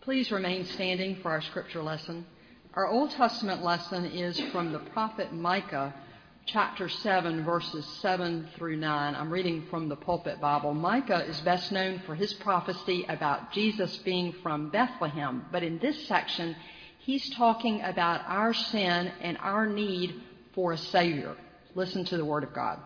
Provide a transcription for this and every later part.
Please remain standing for our scripture lesson. Our Old Testament lesson is from the prophet Micah, chapter 7, verses 7 through 9. I'm reading from the Pulpit Bible. Micah is best known for his prophecy about Jesus being from Bethlehem, but in this section, he's talking about our sin and our need for a Savior. Listen to the Word of God.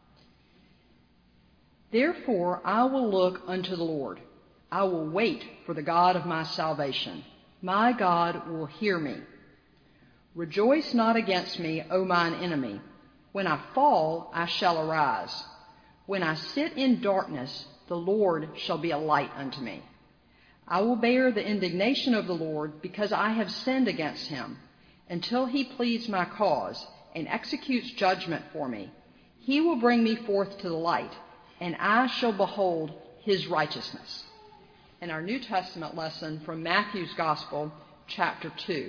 Therefore, I will look unto the Lord. I will wait for the God of my salvation. My God will hear me. Rejoice not against me, O mine enemy. When I fall, I shall arise. When I sit in darkness, the Lord shall be a light unto me. I will bear the indignation of the Lord, because I have sinned against him, until he pleads my cause and executes judgment for me. He will bring me forth to the light, and I shall behold his righteousness. In our New Testament lesson from Matthew's Gospel, chapter 2.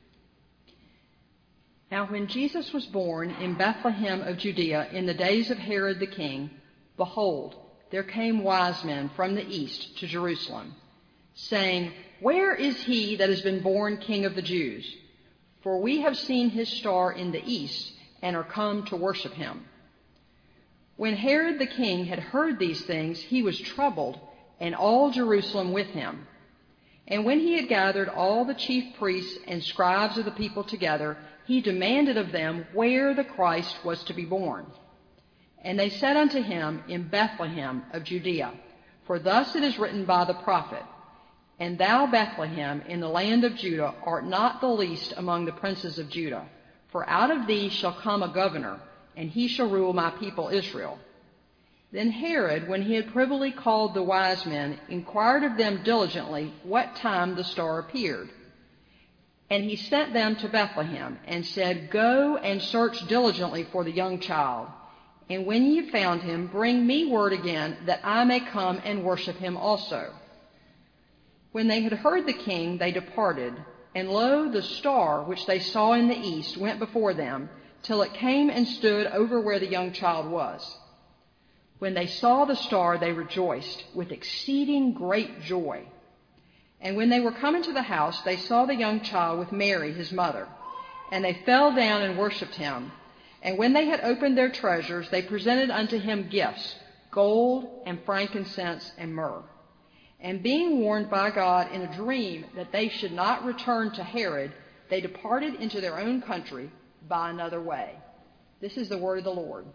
Now when Jesus was born in Bethlehem of Judea in the days of Herod the king, behold, there came wise men from the east to Jerusalem, saying, Where is he that has been born King of the Jews? For we have seen his star in the east, and are come to worship him. When Herod the king had heard these things, he was troubled, and all Jerusalem with him. And when he had gathered all the chief priests and scribes of the people together, he demanded of them where the Christ was to be born. And they said unto him, In Bethlehem of Judea. For thus it is written by the prophet, And thou, Bethlehem, in the land of Judah, art not the least among the princes of Judah. For out of thee shall come a governor, and he shall rule my people Israel. Then Herod, when he had privily called the wise men, inquired of them diligently what time the star appeared. And he sent them to Bethlehem, and said, Go and search diligently for the young child. And when ye have found him, bring me word again, that I may come and worship him also. When they had heard the king, they departed. And lo, the star which they saw in the east went before them, till it came and stood over where the young child was. When they saw the star, they rejoiced with exceeding great joy. And when they were come into the house, they saw the young child with Mary, his mother. And they fell down and worshipped him. And when they had opened their treasures, they presented unto him gifts, gold and frankincense and myrrh. And being warned by God in a dream that they should not return to Herod, they departed into their own country by another way. This is the word of the Lord.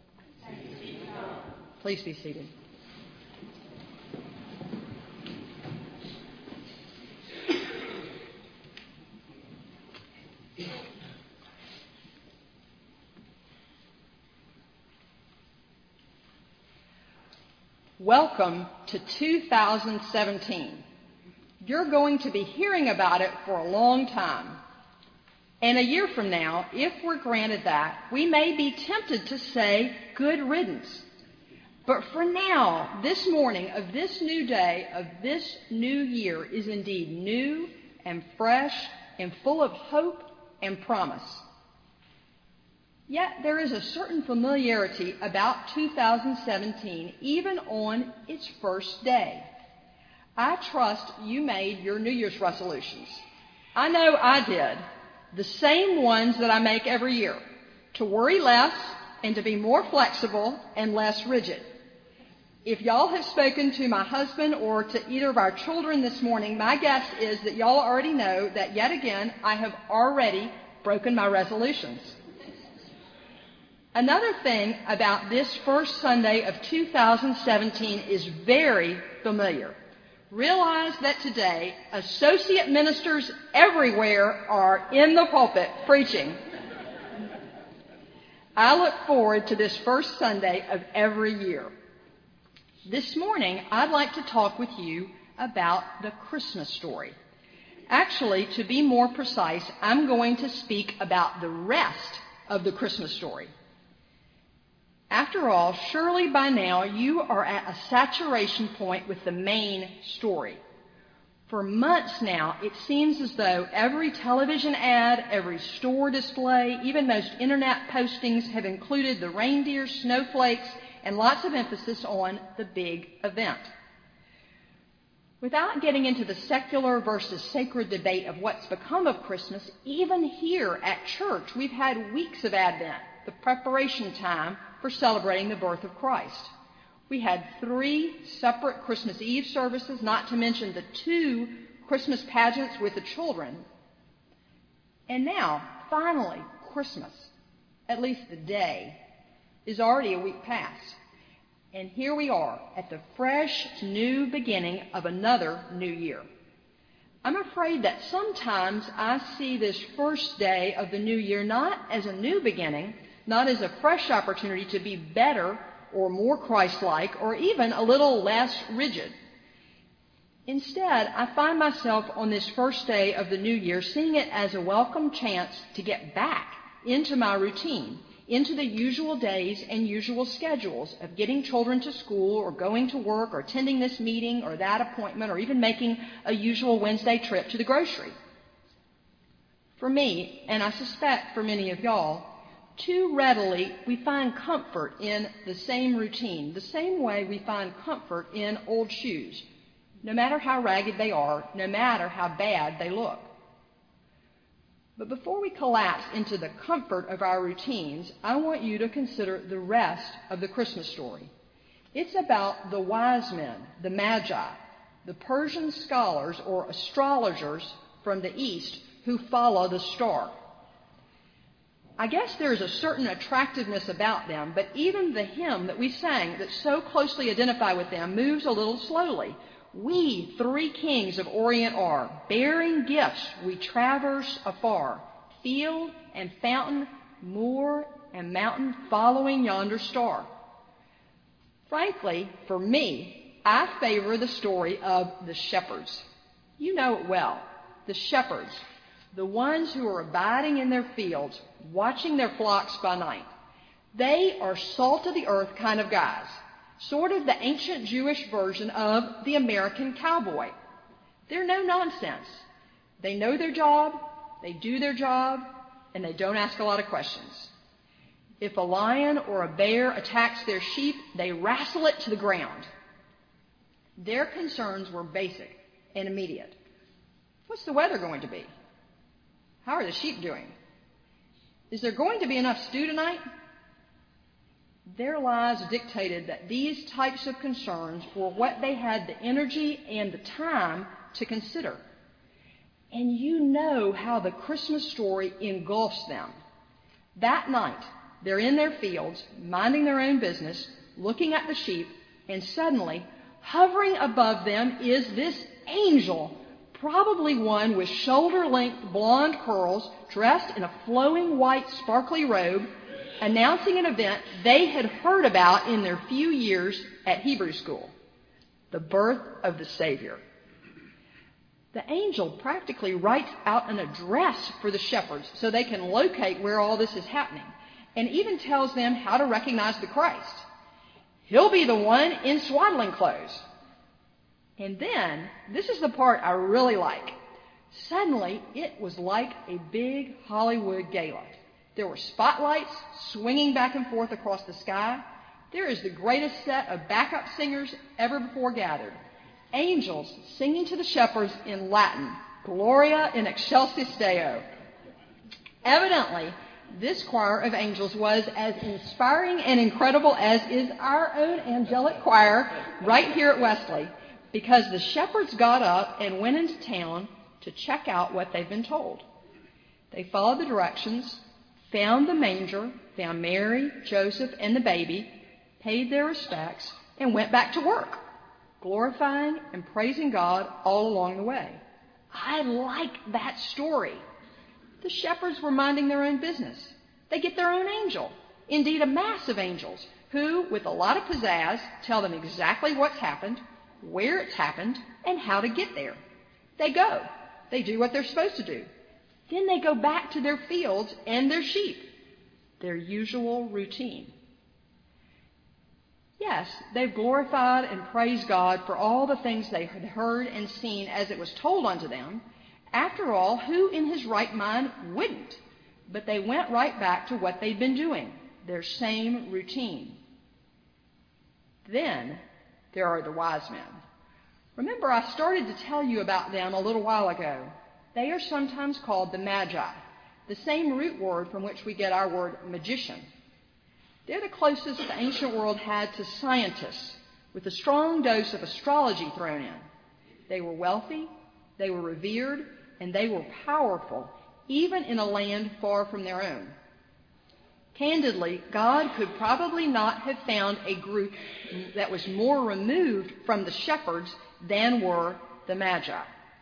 Please be seated. Welcome to 2017. You're going to be hearing about it for a long time. And a year from now, if we're granted that, we may be tempted to say good riddance. But for now, this morning of this new day, of this new year, is indeed new and fresh and full of hope and promise. Yet there is a certain familiarity about 2017, even on its first day. I trust you made your New Year's resolutions. I know I did. The same ones that I make every year. To worry less and to be more flexible and less rigid. If y'all have spoken to my husband or to either of our children this morning, my guess is that y'all already know that yet again I have already broken my resolutions. Another thing about this first Sunday of 2017 is very familiar. Realize that today associate ministers everywhere are in the pulpit preaching. I look forward to this first Sunday of every year. This morning, I'd like to talk with you about the Christmas story. Actually, to be more precise, I'm going to speak about the rest of the Christmas story. After all, surely by now you are at a saturation point with the main story. For months now, it seems as though every television ad, every store display, even most internet postings have included the reindeer, snowflakes, and lots of emphasis on the big event. Without getting into the secular versus sacred debate of what's become of Christmas, even here at church, we've had weeks of Advent, the preparation time for celebrating the birth of Christ. We had 3 separate Christmas Eve services, not to mention the 2 Christmas pageants with the children. And now, finally, Christmas, at least the day, is already a week past. And here we are at the fresh, new beginning of another new year. I'm afraid that sometimes I see this first day of the new year not as a new beginning, not as a fresh opportunity to be better or more Christ-like or even a little less rigid. Instead, I find myself on this first day of the new year seeing it as a welcome chance to get back into my routine, into the usual days and usual schedules of getting children to school or going to work or attending this meeting or that appointment or even making a usual Wednesday trip to the grocery. For me, and I suspect for many of y'all, too readily we find comfort in the same routine, the same way we find comfort in old shoes, no matter how ragged they are, no matter how bad they look. But before we collapse into the comfort of our routines, I want you to consider the rest of the Christmas story. It's about the wise men, the magi, the Persian scholars or astrologers from the east who follow the star. I guess there's a certain attractiveness about them, but even the hymn that we sang that so closely identify with them moves a little slowly. We 3 kings of Orient are, bearing gifts we traverse afar, field and fountain, moor and mountain, following yonder star. Frankly, for me, I favor the story of the shepherds. You know it well, the shepherds, the ones who are abiding in their fields, watching their flocks by night. They are salt of the earth kind of guys. Sort of the ancient Jewish version of the American cowboy. They're no nonsense. They know their job, they do their job, and they don't ask a lot of questions. If a lion or a bear attacks their sheep, they wrestle it to the ground. Their concerns were basic and immediate. What's the weather going to be? How are the sheep doing? Is there going to be enough stew tonight? Their lives dictated that these types of concerns were what they had the energy and the time to consider. And you know how the Christmas story engulfs them. That night, they're in their fields, minding their own business, looking at the sheep, and suddenly, hovering above them is this angel, probably one with shoulder-length blonde curls, dressed in a flowing white sparkly robe, announcing an event they had heard about in their few years at Hebrew school, the birth of the Savior. The angel practically writes out an address for the shepherds so they can locate where all this is happening, and even tells them how to recognize the Christ. He'll be the one in swaddling clothes. And then, this is the part I really like. Suddenly, it was like a big Hollywood gala. There were spotlights swinging back and forth across the sky. There is the greatest set of backup singers ever before gathered. Angels singing to the shepherds in Latin, Gloria in excelsis Deo. Evidently, this choir of angels was as inspiring and incredible as is our own angelic choir right here at Wesley, because the shepherds got up and went into town to check out what they've been told. They followed the directions, found the manger, found Mary, Joseph, and the baby, paid their respects, and went back to work, glorifying and praising God all along the way. I like that story. The shepherds were minding their own business. They get their own angel, indeed a mass of angels, who, with a lot of pizzazz, tell them exactly what's happened, where it's happened, and how to get there. They go. They do what they're supposed to do. Then they go back to their fields and their sheep, their usual routine. Yes, they've glorified and praised God for all the things they had heard and seen as it was told unto them. After all, who in his right mind wouldn't? But they went right back to what they'd been doing, their same routine. Then there are the wise men. Remember, I started to tell you about them a little while ago. They are sometimes called the Magi, the same root word from which we get our word magician. They're the closest the ancient world had to scientists, with a strong dose of astrology thrown in. They were wealthy, they were revered, and they were powerful, even in a land far from their own. Candidly, God could probably not have found a group that was more removed from the shepherds than were the Magi.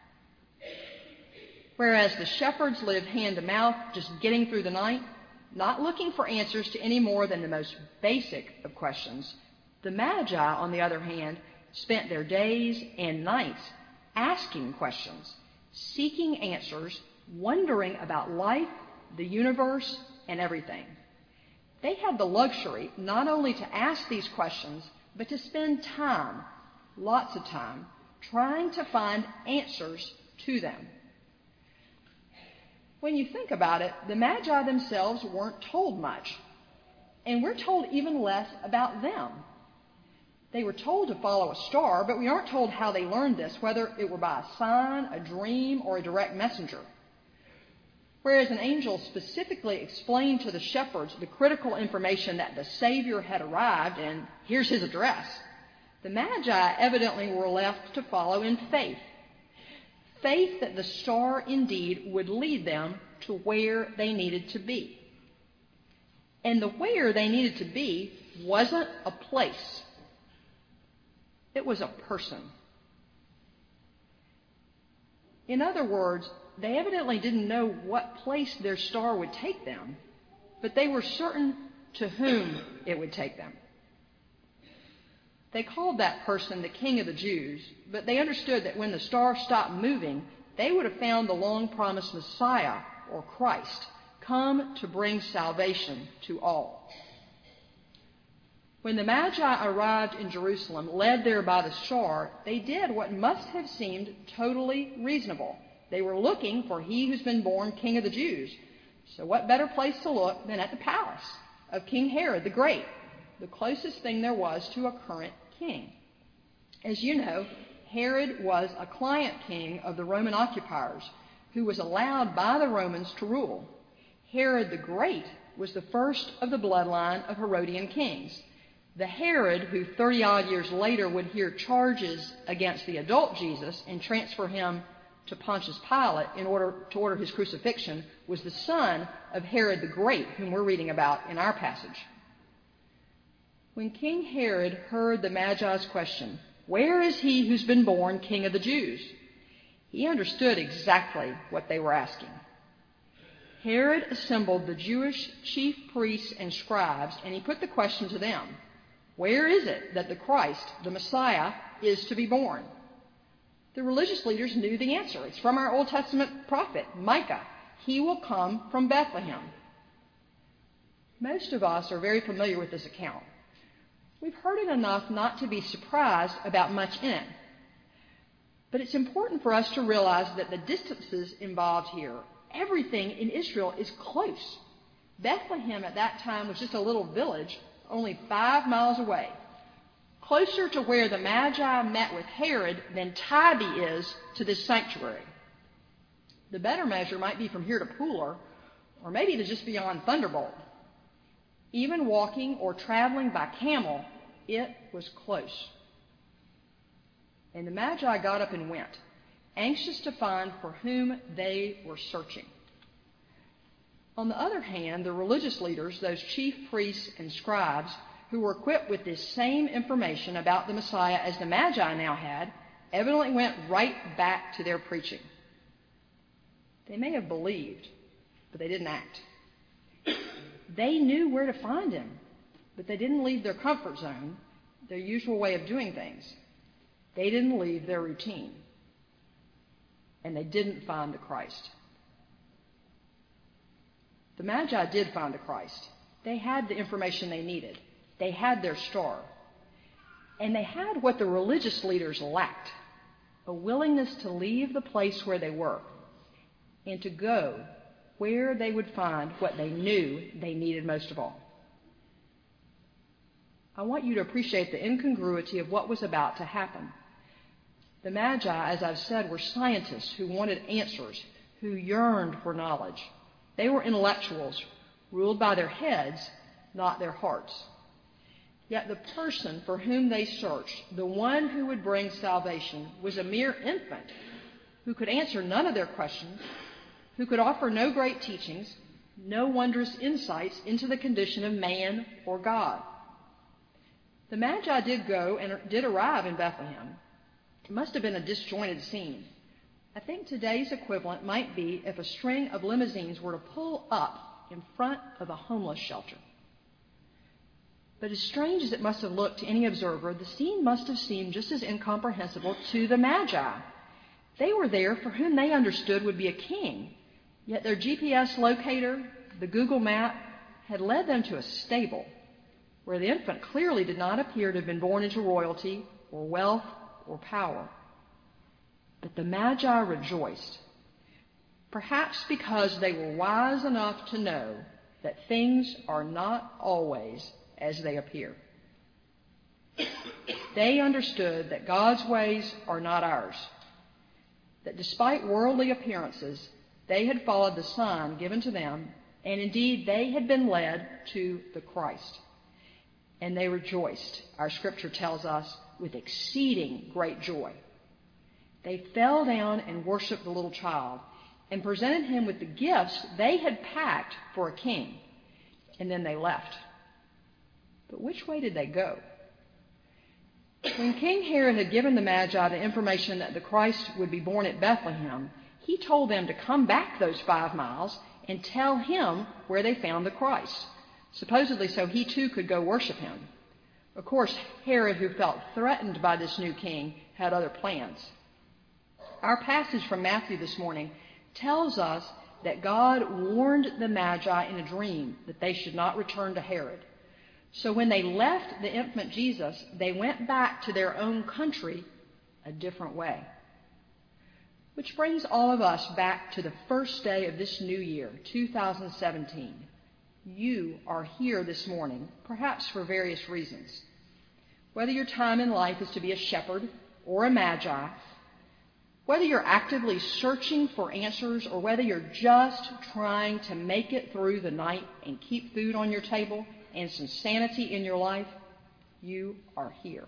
Whereas the shepherds lived hand to mouth, just getting through the night, not looking for answers to any more than the most basic of questions, the Magi, on the other hand, spent their days and nights asking questions, seeking answers, wondering about life, the universe, and everything. They had the luxury not only to ask these questions, but to spend time, lots of time, trying to find answers to them. When you think about it, the Magi themselves weren't told much, and we're told even less about them. They were told to follow a star, but we aren't told how they learned this, whether it were by a sign, a dream, or a direct messenger. Whereas an angel specifically explained to the shepherds the critical information that the Savior had arrived, and here's his address, the Magi evidently were left to follow in faith. Faith that the star indeed would lead them to where they needed to be. And the where they needed to be wasn't a place. It was a person. In other words, they evidently didn't know what place their star would take them, but they were certain to whom it would take them. They called that person the King of the Jews, but they understood that when the star stopped moving, they would have found the long-promised Messiah, or Christ, come to bring salvation to all. When the Magi arrived in Jerusalem, led there by the star, they did what must have seemed totally reasonable. They were looking for he who's been born King of the Jews. So what better place to look than at the palace of King Herod the Great, the closest thing there was to a current king. As you know, Herod was a client king of the Roman occupiers who was allowed by the Romans to rule. Herod the Great was the first of the bloodline of Herodian kings. The Herod who 30-odd years later would hear charges against the adult Jesus and transfer him to Pontius Pilate in order to order his crucifixion was the son of Herod the Great, whom we're reading about in our passage. When King Herod heard the Magi's question, "Where is he who's been born King of the Jews?" he understood exactly what they were asking. Herod assembled the Jewish chief priests and scribes, and he put the question to them, "Where is it that the Christ, the Messiah, is to be born?" The religious leaders knew the answer. It's from our Old Testament prophet, Micah. He will come from Bethlehem. Most of us are very familiar with this account. We've heard it enough not to be surprised about much in it. But it's important for us to realize that the distances involved here, everything in Israel is close. Bethlehem at that time was just a little village only 5 miles away, closer to where the Magi met with Herod than Tybee is to this sanctuary. The better measure might be from here to Pooler, or maybe to just beyond Thunderbolt. Even walking or traveling by camel, it was close. And the Magi got up and went, anxious to find for whom they were searching. On the other hand, the religious leaders, those chief priests and scribes, who were equipped with this same information about the Messiah as the Magi now had, evidently went right back to their preaching. They may have believed, but they didn't act. They knew where to find him, but they didn't leave their comfort zone, their usual way of doing things. They didn't leave their routine. And they didn't find the Christ. The Magi did find the Christ. They had the information they needed. They had their star. And they had what the religious leaders lacked, a willingness to leave the place where they were and to go where they would find what they knew they needed most of all. I want you to appreciate the incongruity of what was about to happen. The Magi, as I've said, were scientists who wanted answers, who yearned for knowledge. They were intellectuals, ruled by their heads, not their hearts. Yet the person for whom they searched, the one who would bring salvation, was a mere infant who could answer none of their questions, who could offer no great teachings, no wondrous insights into the condition of man or God. The Magi did go and did arrive in Bethlehem. It must have been a disjointed scene. I think today's equivalent might be if a string of limousines were to pull up in front of a homeless shelter. But as strange as it must have looked to any observer, the scene must have seemed just as incomprehensible to the Magi. They were there for whom they understood would be a king, yet their GPS locator, the Google map, had led them to a stable where the infant clearly did not appear to have been born into royalty or wealth or power. But the Magi rejoiced, perhaps because they were wise enough to know that things are not always as they appear. They understood that God's ways are not ours, that despite worldly appearances, they had followed the sign given to them, and indeed they had been led to the Christ. And they rejoiced, our scripture tells us, with exceeding great joy. They fell down and worshiped the little child and presented him with the gifts they had packed for a king. And then they left. But which way did they go? When King Herod had given the Magi the information that the Christ would be born at Bethlehem, he told them to come back those 5 miles and tell him where they found the Christ, supposedly so he too could go worship him. Of course, Herod, who felt threatened by this new king, had other plans. Our passage from Matthew this morning tells us that God warned the Magi in a dream that they should not return to Herod. So when they left the infant Jesus, they went back to their own country a different way. Which brings all of us back to the first day of this new year, 2017. You are here this morning, perhaps for various reasons. Whether your time in life is to be a shepherd or a magi, whether you're actively searching for answers or whether you're just trying to make it through the night and keep food on your table and some sanity in your life, you are here.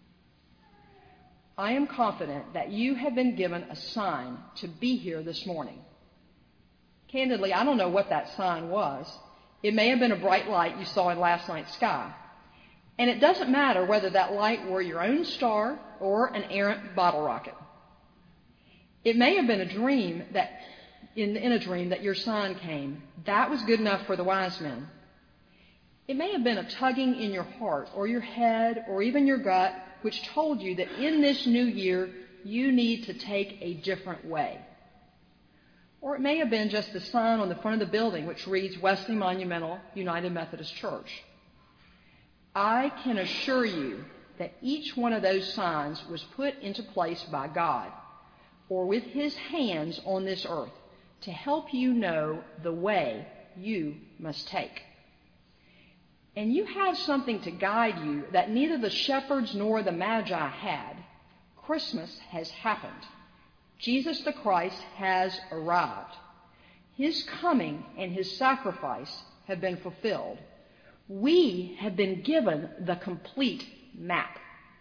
I am confident that you have been given a sign to be here this morning. Candidly, I don't know what that sign was. It may have been a bright light you saw in last night's sky. And it doesn't matter whether that light were your own star or an errant bottle rocket. It may have been a dream that, in a dream that your sign came. That was good enough for the wise men. It may have been a tugging in your heart or your head or even your gut which told you that in this new year you need to take a different way. Or it may have been just the sign on the front of the building which reads Wesley Monumental United Methodist Church. I can assure you that each one of those signs was put into place by God or with his hands on this earth to help you know the way you must take. And you have something to guide you that neither the shepherds nor the Magi had. Christmas has happened. Jesus the Christ has arrived. His coming and his sacrifice have been fulfilled. We have been given the complete map.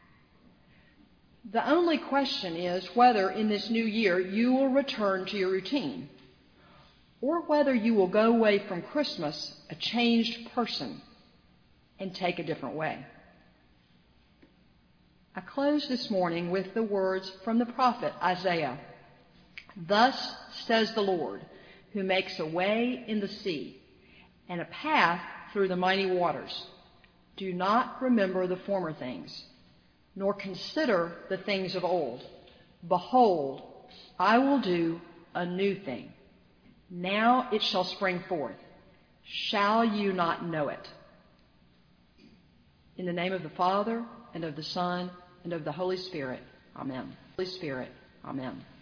The only question is whether in this new year you will return to your routine or whether you will go away from Christmas a changed person and take a different way. I close this morning with the words from the prophet Isaiah. Thus says the Lord, who makes a way in the sea and a path through the mighty waters. Do not remember the former things, nor consider the things of old. Behold, I will do a new thing. Now it shall spring forth. Shall you not know it? In the name of the Father, and of the Son, and of the Holy Spirit. Amen. Holy Spirit. Amen.